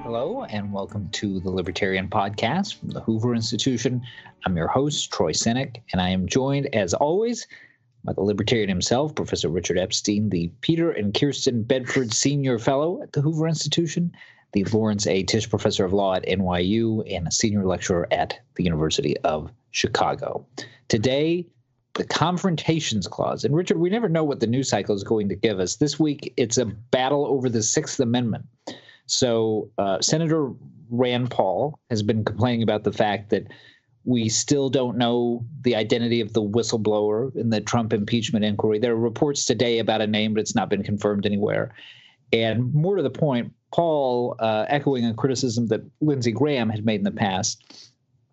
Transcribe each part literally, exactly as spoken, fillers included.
Hello, and welcome to the Libertarian Podcast from the Hoover Institution. I'm your host, Troy Senik, and I am joined, as always, by the Libertarian himself, Professor Richard Epstein, the Peter and Kirsten Bedford Senior Fellow at the Hoover Institution, the Lawrence A. Tisch Professor of Law at N Y U, and a Senior Lecturer at the University of Chicago. Today, the Confrontations Clause. And Richard, we never know what the news cycle is going to give us. This week, it's a battle over the Sixth Amendment. So uh, Senator Rand Paul has been complaining about the fact that we still don't know the identity of the whistleblower in the Trump impeachment inquiry. There are reports today about a name, but it's not been confirmed anywhere. And more to the point, Paul, uh, echoing a criticism that Lindsey Graham had made in the past,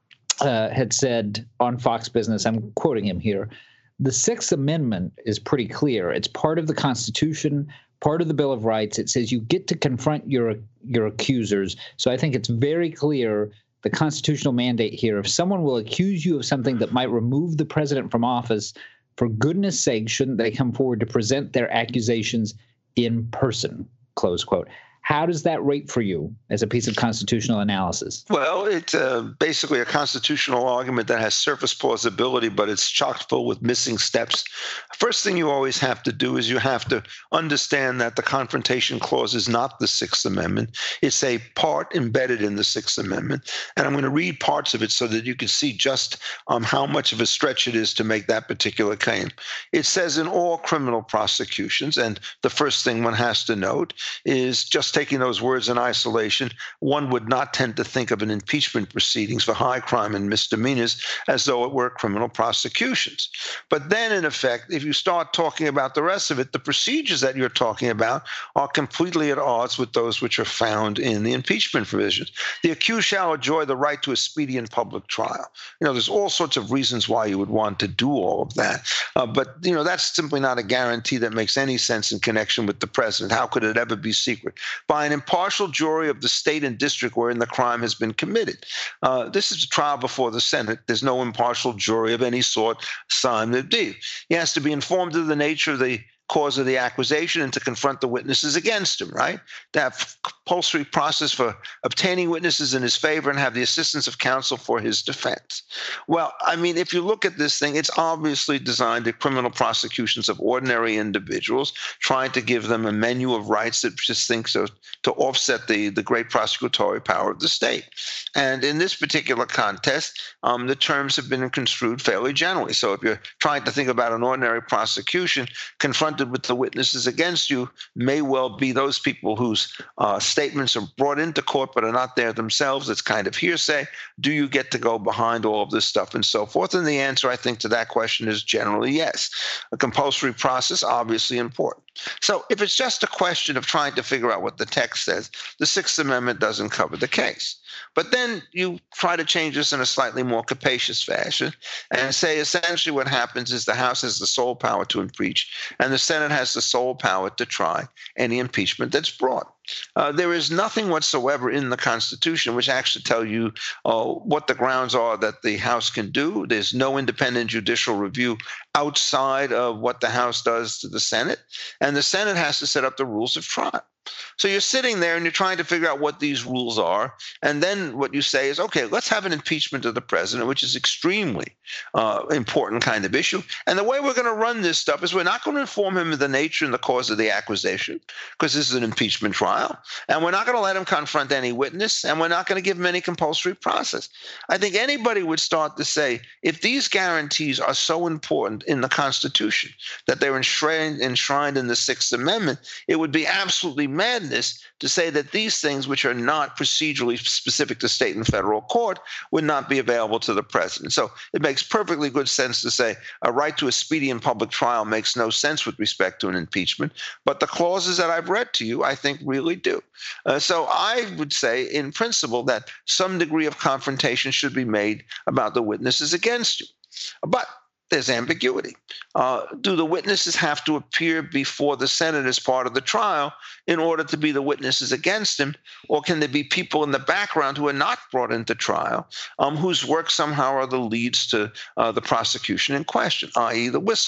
uh, had said on Fox Business, I'm quoting him here, the Sixth Amendment is pretty clear. It's part of the Constitution, part of the Bill of Rights. It says you get to confront your your accusers. So I think it's very clear the constitutional mandate here. If someone will accuse you of something that might remove the president from office, for goodness sake, shouldn't they come forward to present their accusations in person? Close quote. How does that rate for you as a piece of constitutional analysis? Well, it's uh, basically a constitutional argument that has surface plausibility, but it's chock full with missing steps. First thing you always have to do is you have to understand that the Confrontation Clause is not the Sixth Amendment. It's a part embedded in the Sixth Amendment. And I'm going to read parts of it so that you can see just um, how much of a stretch it is to make that particular claim. It says in all criminal prosecutions, and the first thing one has to note is just taking those words in isolation, one would not tend to think of an impeachment proceedings for high crime and misdemeanors as though it were criminal prosecutions. But then, in effect, if you start talking about the rest of it, the procedures that you're talking about are completely at odds with those which are found in the impeachment provisions. The accused shall enjoy the right to a speedy and public trial. You know, there's all sorts of reasons why you would want to do all of that. Uh, but, you know, that's simply not a guarantee that makes any sense in connection with the president. How could it ever be secret? By an impartial jury of the state and district wherein the crime has been committed. Uh, this is a trial before the Senate. There's no impartial jury of any sort assigned to be. He has to be informed of the nature of the cause of the accusation and to confront the witnesses against him, right? To have compulsory process for obtaining witnesses in his favor and have the assistance of counsel for his defense. Well, I mean, if you look at this thing, it's obviously designed at criminal prosecutions of ordinary individuals, trying to give them a menu of rights that just thinks of to offset the, the great prosecutory power of the state. And in this particular contest, um, the terms have been construed fairly generally. So if you're trying to think about an ordinary prosecution, confronted with the witnesses against you may well be those people whose uh, statements are brought into court but are not there themselves. It's kind of hearsay. Do you get to go behind all of this stuff and so forth? And the answer, I think, to that question is generally yes. A compulsory process, obviously important. So if it's just a question of trying to figure out what the text says, the Sixth Amendment doesn't cover the case. But then you try to change this in a slightly more capacious fashion and say essentially what happens is the House has the sole power to impeach and the Senate has the sole power to try any impeachment that's brought. Uh, there is nothing whatsoever in the Constitution which actually tell you uh, what the grounds are that the House can do. There's no independent judicial review outside of what the House does to the Senate, and the Senate has to set up the rules of trial. So you're sitting there and you're trying to figure out what these rules are. And then what you say is, okay, let's have an impeachment of the president, which is extremely uh, important kind of issue. And the way we're going to run this stuff is we're not going to inform him of the nature and the cause of the accusation, because this is an impeachment trial. And we're not going to let him confront any witness, and we're not going to give him any compulsory process. I think anybody would start to say, if these guarantees are so important in the Constitution that they're enshrined, enshrined in the Sixth Amendment, it would be absolutely madness to say that these things, which are not procedurally specific to state and federal court, would not be available to the president. So it makes perfectly good sense to say a right to a speedy and public trial makes no sense with respect to an impeachment. But the clauses that I've read to you, I think, really do. Uh, so I would say, in principle, that some degree of confrontation should be made about the witnesses against you. But there's ambiguity. Uh, do the witnesses have to appear before the Senate as part of the trial in order to be the witnesses against him? Or can there be people in the background who are not brought into trial, um, whose work somehow or other leads to uh, the prosecution in question, that is the whistleblower?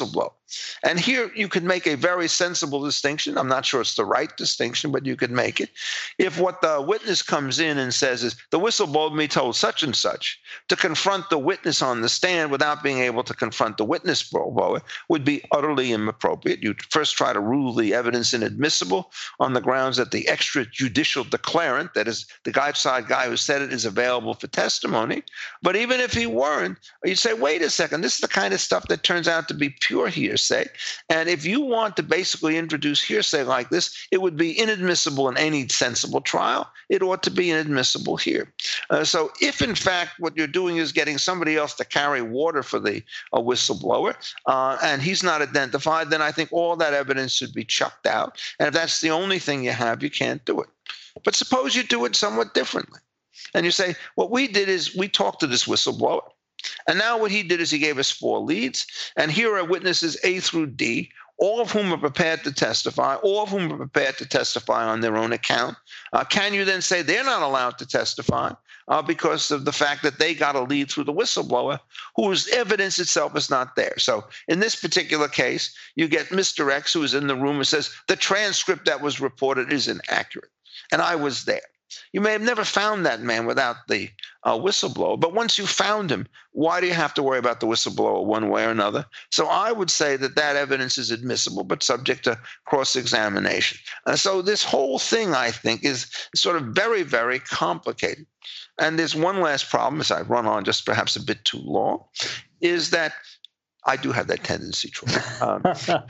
And here you could make a very sensible distinction. I'm not sure it's the right distinction, but you could make it. If what the witness comes in and says is, the whistleblower me told such and such, to confront the witness on the stand without being able to confront the witness blower would be utterly inappropriate. You'd first try to rule the evidence inadmissible on the grounds that the extrajudicial declarant, that is the outside guy who said it, is available for testimony. But even if he weren't, you'd say, wait a second, this is the kind of stuff that turns out to be pure hearsay. And if you want to basically introduce hearsay like this, it would be inadmissible in any sensible trial. It ought to be inadmissible here. Uh, so if, in fact, what you're doing is getting somebody else to carry water for the uh, whistleblower, uh, and he's not identified, then I think all that evidence should be chucked out. And if that's the only thing you have, you can't do it. But suppose you do it somewhat differently. And you say, what we did is we talked to this whistleblower. And now what he did is he gave us four leads. And here are witnesses A through D, all of whom are prepared to testify, all of whom are prepared to testify on their own account. Uh, can you then say they're not allowed to testify uh, because of the fact that they got a lead through the whistleblower whose evidence itself is not there? So in this particular case, you get Mister X, who is in the room, and says, the transcript that was reported is inaccurate. And I was there. You may have never found that man without the uh, whistleblower, but once you found him, why do you have to worry about the whistleblower one way or another? So I would say that that evidence is admissible, but subject to cross-examination. Uh, so this whole thing, I think, is sort of very, very complicated. And there's one last problem, as I run on just perhaps a bit too long, is that I do have that tendency, Troy. Um,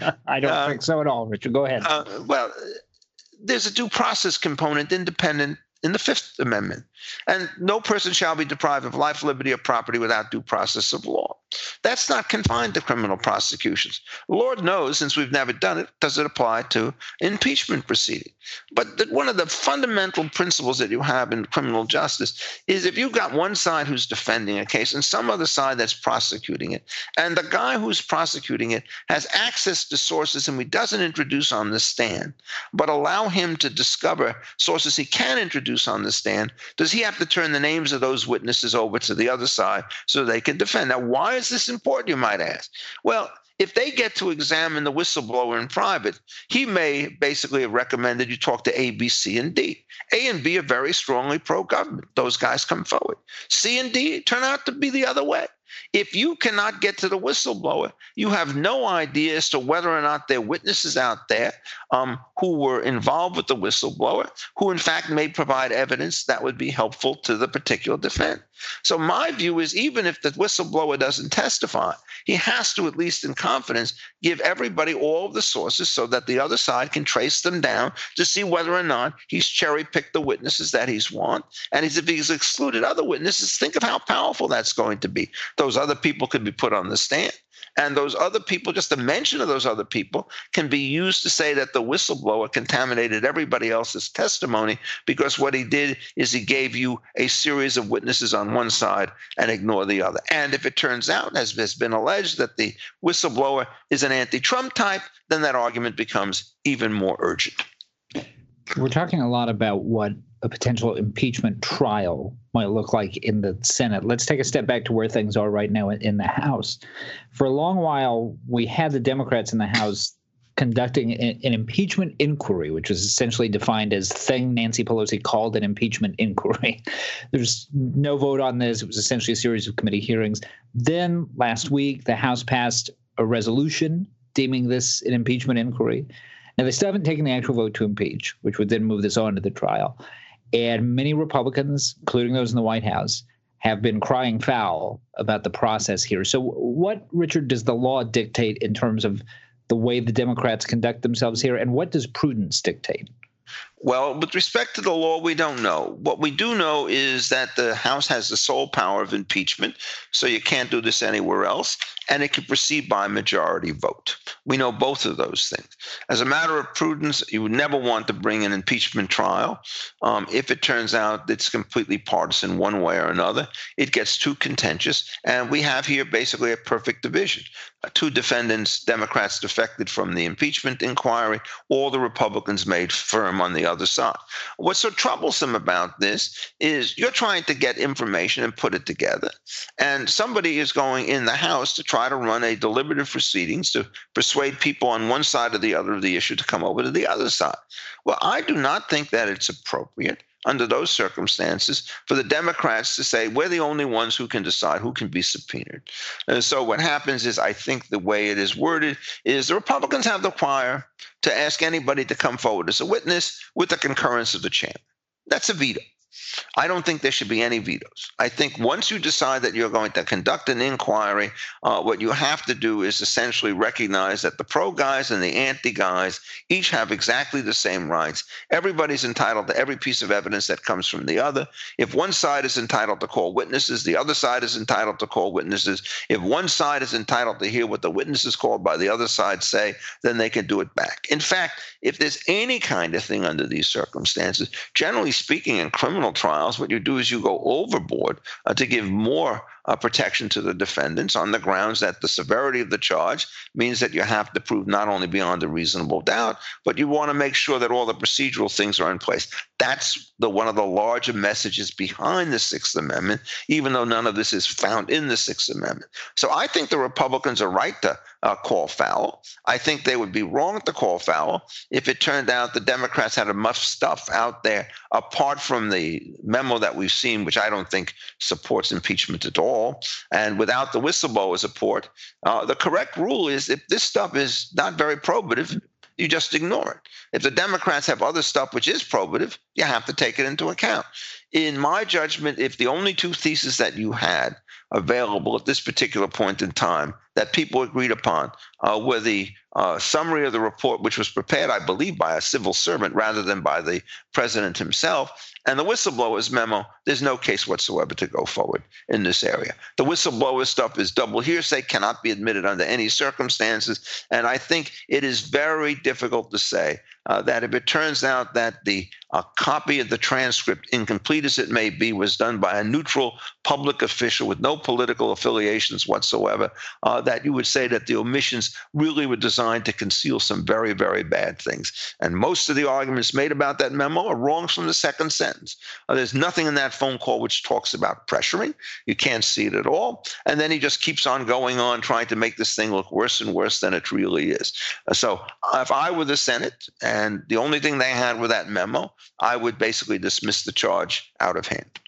I don't uh, think so at all, Richard. Go ahead. Uh, well, there's a due process component independent in the Fifth Amendment. And no person shall be deprived of life, liberty, or property without due process of law. That's not confined to criminal prosecutions. Lord knows, since we've never done it, does it apply to impeachment proceeding. But the, one of the fundamental principles that you have in criminal justice is if you've got one side who's defending a case and some other side that's prosecuting it, and the guy who's prosecuting it has access to sources whom he doesn't introduce on the stand, but allow him to discover sources he can introduce on the stand, does he have to turn the names of those witnesses over to the other side so they can defend? Now, why is this important, you might ask? Well, if they get to examine the whistleblower in private, he may basically have recommended you talk to A, B, C, and D. A and B are very strongly pro-government. Those guys come forward. C and D turn out to be the other way. If you cannot get to the whistleblower, you have no idea as to whether or not there are witnesses out there um, who were involved with the whistleblower, who in fact may provide evidence that would be helpful to the particular defense. So my view is even if the whistleblower doesn't testify, he has to, at least in confidence, give everybody all of the sources so that the other side can trace them down to see whether or not he's cherry-picked the witnesses that he's want. And if he's excluded other witnesses, think of how powerful that's going to be. Those other people could be put on the stand. And those other people, just the mention of those other people, can be used to say that the whistleblower contaminated everybody else's testimony because what he did is he gave you a series of witnesses on one side and ignored the other. And if it turns out, as has been alleged, that the whistleblower is an anti-Trump type, then that argument becomes even more urgent. We're talking a lot about what a potential impeachment trial might look like in the Senate. Let's take a step back to where things are right now in the House. For a long while, we had the Democrats in the House conducting an impeachment inquiry, which was essentially defined as thing Nancy Pelosi called an impeachment inquiry. There's no vote on this. It was essentially a series of committee hearings. Then last week, the House passed a resolution deeming this an impeachment inquiry. Now, they still haven't taken the actual vote to impeach, which would then move this on to the trial. And many Republicans, including those in the White House, have been crying foul about the process here. So what, Richard, does the law dictate in terms of the way the Democrats conduct themselves here? And what does prudence dictate? Well, with respect to the law, we don't know. What we do know is that the House has the sole power of impeachment, so you can't do this anywhere else, and it can proceed by majority vote. We know both of those things. As a matter of prudence, you would never want to bring an impeachment trial. Um, if it turns out it's completely partisan one way or another, it gets too contentious, and we have here basically a perfect division. two defendants, Democrats defected from the impeachment inquiry. All the Republicans made firm on the other side. What's so troublesome about this is you're trying to get information and put it together, and somebody is going in the House to try to run a deliberative proceedings to persuade people on one side or the other of the issue to come over to the other side. Well, I do not think that it's appropriate under those circumstances for the Democrats to say, we're the only ones who can decide who can be subpoenaed. And so what happens is, I think the way it is worded is the Republicans have the power to ask anybody to come forward as a witness with the concurrence of the chamber. That's a veto. I don't think there should be any vetoes. I think once you decide that you're going to conduct an inquiry, uh, what you have to do is essentially recognize that the pro guys and the anti guys each have exactly the same rights. Everybody's entitled to every piece of evidence that comes from the other. If one side is entitled to call witnesses, the other side is entitled to call witnesses. If one side is entitled to hear what the witnesses called by the other side say, then they can do it back. In fact, if there's any kind of thing under these circumstances, generally speaking, in criminal trials, what you do is you go overboard uh, to give more uh, protection to the defendants on the grounds that the severity of the charge means that you have to prove not only beyond a reasonable doubt, but you want to make sure that all the procedural things are in place. That's the one of the larger messages behind the Sixth Amendment, even though none of this is found in the Sixth Amendment. So I think the Republicans are right to uh, call foul. I think they would be wrong to call foul if it turned out the Democrats had enough stuff out there apart from the memo that we've seen, which I don't think supports impeachment at all, and without the whistleblower support. Uh, the correct rule is if this stuff is not very probative, you just ignore it. If the Democrats have other stuff which is probative, you have to take it into account. In my judgment, if the only two theses that you had available at this particular point in time that people agreed upon uh, were the uh, summary of the report, which was prepared, I believe, by a civil servant rather than by the president himself, and the whistleblower's memo, there's no case whatsoever to go forward in this area. The whistleblower stuff is double hearsay, cannot be admitted under any circumstances, and I think it is very difficult to say uh, that if it turns out that the uh, copy of the transcript, incomplete as it may be, was done by a neutral public official with no political affiliations whatsoever, uh, that you would say that the omissions really were designed to conceal some very, very bad things. And most of the arguments made about that memo are wrong from the second sentence. Uh, there's nothing in that phone call which talks about pressuring. You can't see it at all. And then he just keeps on going on trying to make this thing look worse and worse than it really is. Uh, so if I were the Senate and the only thing they had with that memo, I would basically dismiss the charge out of hand.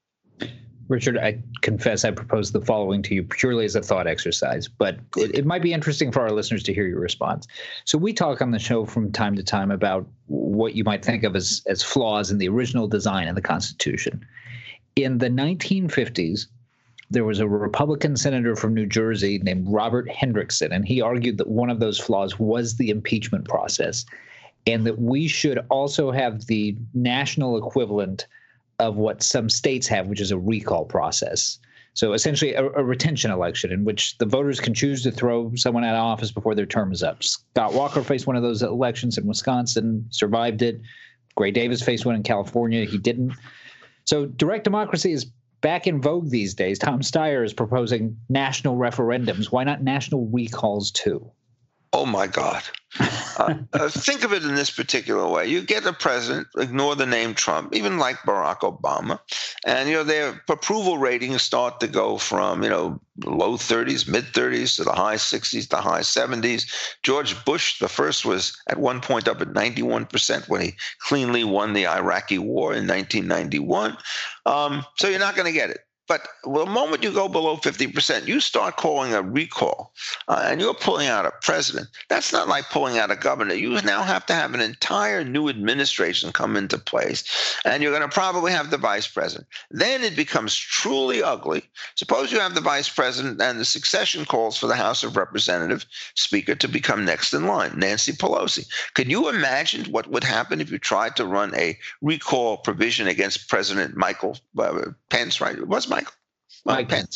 Richard, I confess I proposed the following to you purely as a thought exercise, but it, it might be interesting for our listeners to hear your response. So we talk on the show from time to time about what you might think of as, as flaws in the original design of the Constitution. In the nineteen fifties, there was a Republican senator from New Jersey named Robert Hendrickson, and he argued that one of those flaws was the impeachment process, and that we should also have the national equivalent of what some states have, which is a recall process. So essentially a, a retention election in which the voters can choose to throw someone out of office before their term is up. Scott Walker faced one of those elections in Wisconsin, survived it. Gray Davis faced one in California. He didn't. So direct democracy is back in vogue these days. Tom Steyer is proposing national referendums. Why not national recalls too? Oh, my God. uh, uh, think of it in this particular way. You get a president, ignore the name Trump, even like Barack Obama, and, you know, their approval ratings start to go from, you know, low thirties, mid thirties to the high sixties, the high seventies. George Bush, the first, was at one point up at ninety-one percent when he cleanly won the Iraqi war in nineteen ninety-one. Um, so you're not going to get it. But the moment you go below fifty percent, you start calling a recall, uh, and you're pulling out a president. That's not like pulling out a governor. You now have to have an entire new administration come into place, and you're going to probably have the vice president. Then it becomes truly ugly. Suppose you have the vice president and the succession calls for the House of Representatives Speaker to become next in line, Nancy Pelosi. Could you imagine what would happen if you tried to run a recall provision against President Michael uh, Pence, right? It was Michael. Mike Pence.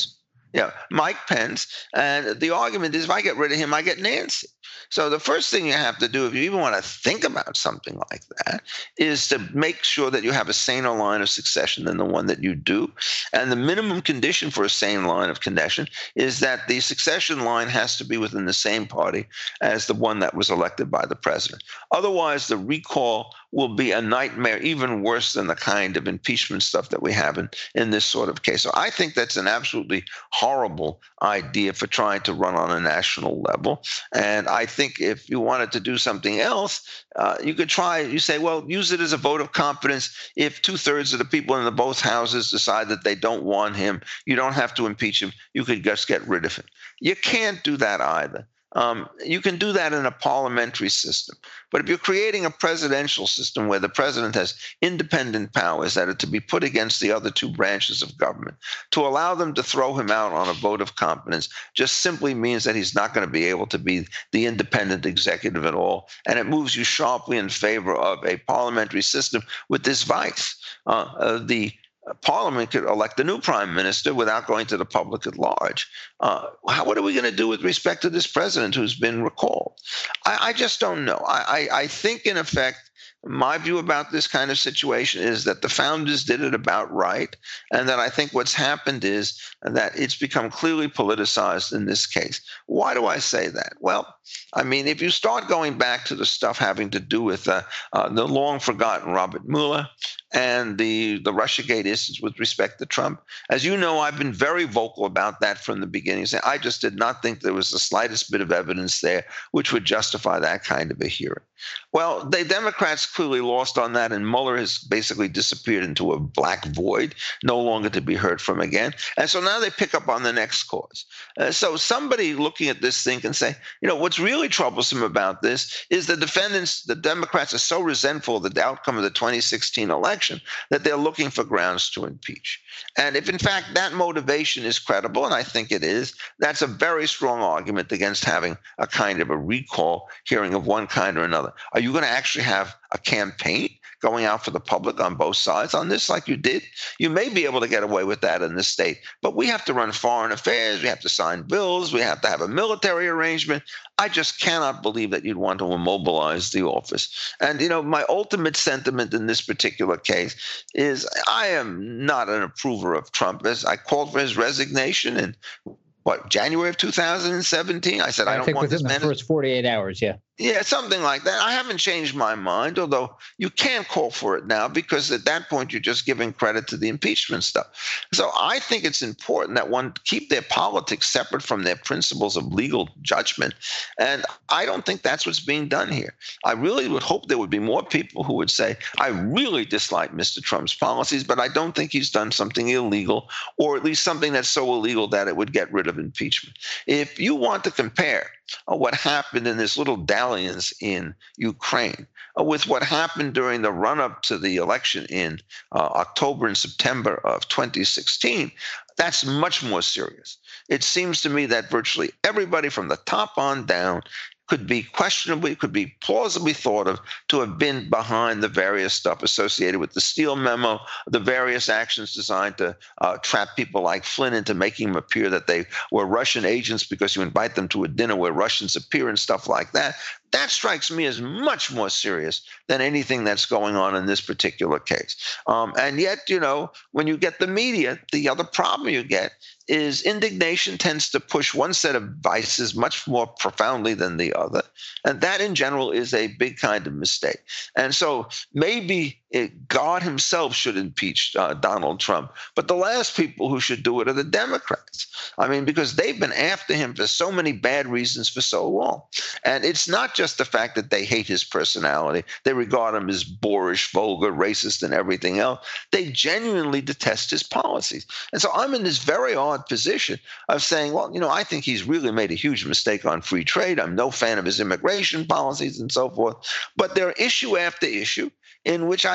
Yeah, Mike Pence. And the argument is if I get rid of him, I get Nancy. So the first thing you have to do, if you even want to think about something like that, is to make sure that you have a saner line of succession than the one that you do. And the minimum condition for a sane line of connection is that the succession line has to be within the same party as the one that was elected by the president. Otherwise, the recall will be a nightmare, even worse than the kind of impeachment stuff that we have in, in this sort of case. So I think that's an absolutely horrible idea for trying to run on a national level. And I think if you wanted to do something else, uh, you could try, you say, well, use it as a vote of confidence. If two thirds of the people in the both houses decide that they don't want him, you don't have to impeach him. You could just get rid of him. You can't do that either. Um, you can do that in a parliamentary system. But if you're creating a presidential system where the president has independent powers that are to be put against the other two branches of government, to allow them to throw him out on a vote of confidence just simply means that he's not going to be able to be the independent executive at all. And it moves you sharply in favor of a parliamentary system with this vice. Uh, uh, the Parliament could elect a new prime minister without going to the public at large. Uh, how, what are we going to do with respect to this president who's been recalled? I, I just don't know. I, I, I think, in effect, my view about this kind of situation is that the founders did it about right, and that I think what's happened is that it's become clearly politicized in this case. Why do I say that? Well, I mean, if you start going back to the stuff having to do with uh, uh, the long-forgotten Robert Mueller and the, the Russiagate instance with respect to Trump, as you know, I've been very vocal about that from the beginning. I just did not think there was the slightest bit of evidence there which would justify that kind of a hearing. Well, the Democrats clearly lost on that, and Mueller has basically disappeared into a black void, no longer to be heard from again. And so now they pick up on the next cause. Uh, so somebody looking at this thing can say, you know, what's really troublesome about this is the defendants, the Democrats are so resentful of the outcome of the twenty sixteen election that they're looking for grounds to impeach. And if, in fact, that motivation is credible, and I think it is, that's a very strong argument against having a kind of a recall hearing of one kind or another. Are you going to actually have a campaign going out for the public on both sides on this like you did? You may be able to get away with that in this state, but we have to run foreign affairs. We have to sign bills. We have to have a military arrangement. I just cannot believe that you'd want to immobilize the office. And, you know, my ultimate sentiment in this particular case is I am not an approver of Trump. As I called for his resignation in, what, January of two thousand seventeen? I said, I, I don't think want within this the man. first forty-eight hours, yeah. Yeah, something like that. I haven't changed my mind, although you can't call for it now because at that point you're just giving credit to the impeachment stuff. So I think it's important that one keep their politics separate from their principles of legal judgment. And I don't think that's what's being done here. I really would hope there would be more people who would say, I really dislike Mister Trump's policies, but I don't think he's done something illegal, or at least something that's so illegal that it would get rid of impeachment. If you want to compare uh, what happened in this little dalliance in Ukraine uh, with what happened during the run-up to the election in uh, October and September of twenty sixteen, that's much more serious. It seems to me that virtually everybody from the top on down could be questionably, could be plausibly thought of to have been behind the various stuff associated with the Steele memo, the various actions designed to uh, trap people like Flynn into making them appear that they were Russian agents because you invite them to a dinner where Russians appear and stuff like that. That strikes me as much more serious than anything that's going on in this particular case. Um, and yet, you know, when you get the media, the other problem you get is indignation tends to push one set of vices much more profoundly than the other. And that in general is a big kind of mistake. And so maybe it, God himself should impeach uh, Donald Trump. But the last people who should do it are the Democrats. I mean, because they've been after him for so many bad reasons for so long. And it's not just the fact that they hate his personality. They regard him as boorish, vulgar, racist, and everything else. They genuinely detest his policies. And so I'm in this very odd position of saying, well, you know, I think he's really made a huge mistake on free trade. I'm no fan of his immigration policies and so forth. But there are issue after issue in which I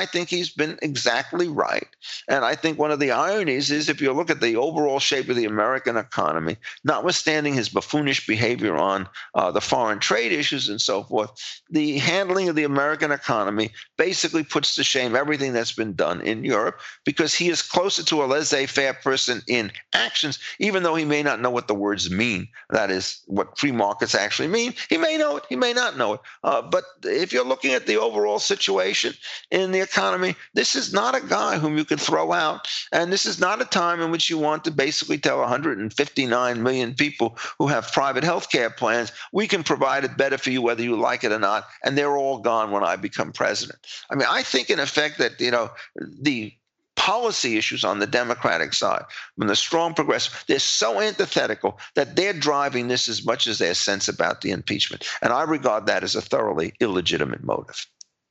I think he's been exactly right. And I think one of the ironies is if you look at the overall shape of the American economy, notwithstanding his buffoonish behavior on uh, the foreign trade issues and so forth, the handling of the American economy basically puts to shame everything that's been done in Europe, because he is closer to a laissez-faire person in actions, even though he may not know what the words mean. That is what free markets actually mean. He may know it, he may not know it. Uh, but if you're looking at the overall situation in the economy, this is not a guy whom you can throw out. And this is not a time in which you want to basically tell one hundred fifty-nine million people who have private health care plans, we can provide it better for you whether you like it or not, and they're all gone when I become president. I mean, I think in effect that, you know, the policy issues on the Democratic side, when the strong progressive, they're so antithetical that they're driving this as much as their sense about the impeachment. And I regard that as a thoroughly illegitimate motive.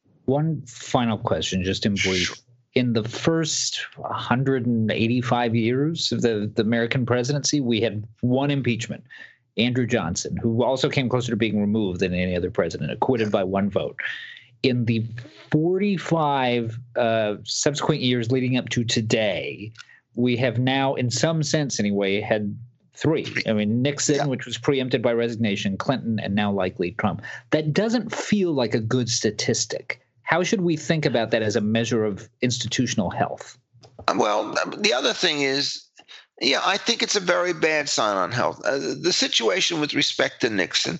One final question, just in brief. Sure. In the first one hundred eighty-five years of the, the American presidency, we had one impeachment, Andrew Johnson, who also came closer to being removed than any other president, acquitted by one vote. In the forty-five uh, subsequent years leading up to today, we have now, in some sense anyway, had three. I mean, Nixon, yeah. which was preempted by resignation, Clinton, and now likely Trump. That doesn't feel like a good statistic. How should we think about that as a measure of institutional health? Well, the other thing is, yeah, I think it's a very bad sign on health. Uh, the situation with respect to Nixon,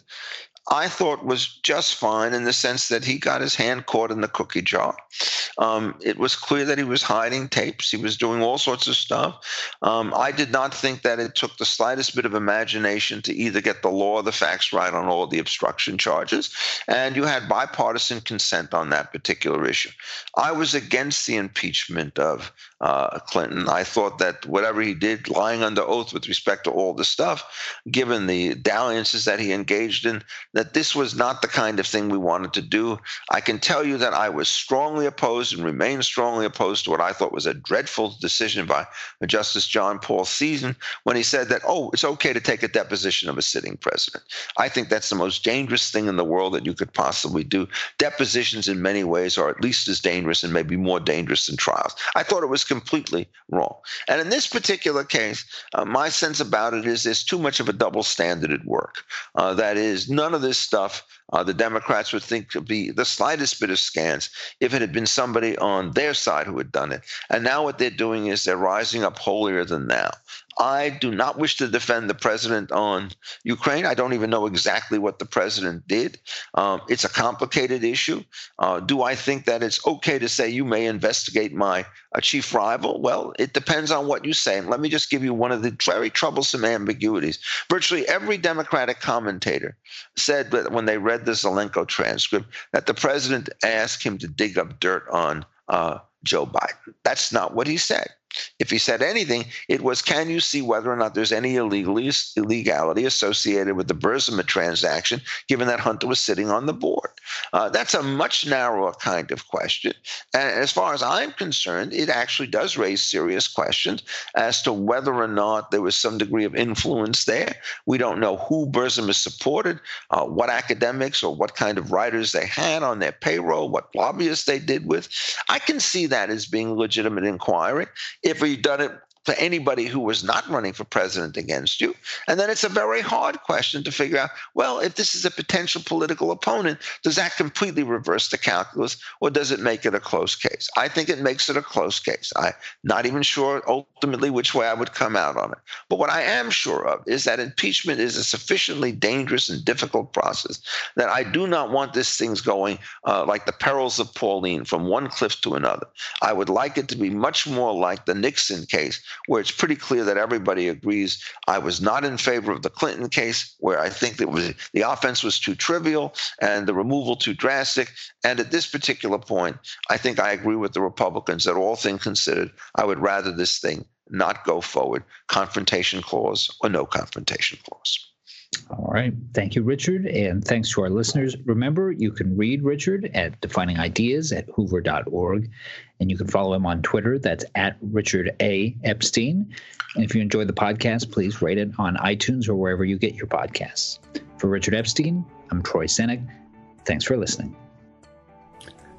I thought was just fine in the sense that he got his hand caught in the cookie jar. Um, it was clear that he was hiding tapes. He was doing all sorts of stuff. Um, I did not think that it took the slightest bit of imagination to either get the law or the facts right on all of the obstruction charges. And you had bipartisan consent on that particular issue. I was against the impeachment of uh, Clinton. I thought that whatever he did, lying under oath with respect to all the stuff, given the dalliances that he engaged in, that this was not the kind of thing we wanted to do. I can tell you that I was strongly opposed and remain strongly opposed to what I thought was a dreadful decision by Justice John Paul Sessions when he said that, oh, it's okay to take a deposition of a sitting president. I think that's the most dangerous thing in the world that you could possibly do. Depositions in many ways are at least as dangerous and maybe more dangerous than trials. I thought it was completely wrong. And in this particular case, uh, my sense about it is there's too much of a double standard at work. Uh, that is, none of this stuff uh, the Democrats would think could be the slightest bit of scans if it had been somebody on their side who had done it. And now what they're doing is they're rising up holier than thou. I do not wish to defend the president on Ukraine. I don't even know exactly what the president did. Um, it's a complicated issue. Uh, do I think that it's okay to say you may investigate my a chief rival? Well, it depends on what you say. And let me just give you one of the very troublesome ambiguities. Virtually every Democratic commentator said that when they read the Zelenko transcript that the president asked him to dig up dirt on uh, Joe Biden. That's not what he said. If he said anything, it was, can you see whether or not there's any illegality associated with the Burisma transaction, given that Hunter was sitting on the board? Uh, that's a much narrower kind of question. And as far as I'm concerned, it actually does raise serious questions as to whether or not there was some degree of influence there. We don't know who Burisma supported, uh, what academics or what kind of writers they had on their payroll, what lobbyists they did with. I can see that as being a legitimate inquiry if we'd done it for anybody who was not running for president against you. And then it's a very hard question to figure out, well, if this is a potential political opponent, does that completely reverse the calculus, or does it make it a close case? I think it makes it a close case. I'm not even sure ultimately which way I would come out on it. But what I am sure of is that impeachment is a sufficiently dangerous and difficult process that I do not want this thing going uh, like the perils of Pauline from one cliff to another. I would like it to be much more like the Nixon case, where it's pretty clear that everybody agrees. I was not in favor of the Clinton case, where I think that was the offense was too trivial and the removal too drastic. And at this particular point, I think I agree with the Republicans that all things considered, I would rather this thing not go forward, confrontation clause or no confrontation clause. All right. Thank you, Richard. And thanks to our listeners. Remember, you can read Richard at Defining Ideas at hoover dot org. And you can follow him on Twitter. That's at Richard A. Epstein. And if you enjoy the podcast, please rate it on iTunes or wherever you get your podcasts. For Richard Epstein, I'm Troy Senik. Thanks for listening.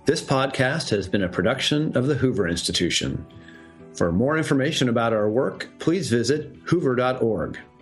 This podcast has been a production of the Hoover Institution. For more information about our work, please visit hoover dot org.